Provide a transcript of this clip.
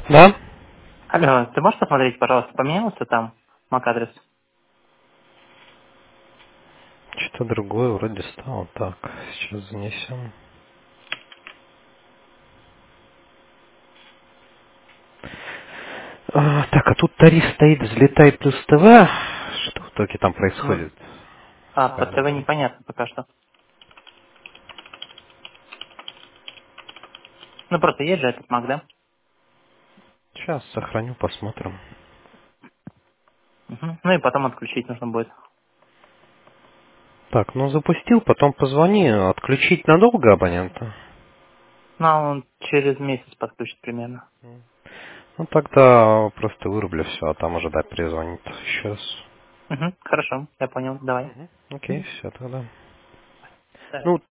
Да? Алло, ты можешь посмотреть, пожалуйста, поменялся там MAC-адрес? Что-то другое вроде стало. Так, сейчас занесем. Так, а тут тариф стоит «Взлетай плюс ТВ». Что в итоге там Ну, происходит? по ТВ непонятно пока что. Ну, просто есть же этот MAC, да? Сейчас сохраню, посмотрим. Мгм. Ну и потом отключить нужно будет. Так, ну запустил, потом позвони. Отключить надолго абонента? Ну, а он через месяц подключит примерно. Ну тогда просто вырублю все, а там уже дай перезвонит еще раз. Угу, хорошо, я понял, давай. Окей, все тогда. Да. Ну,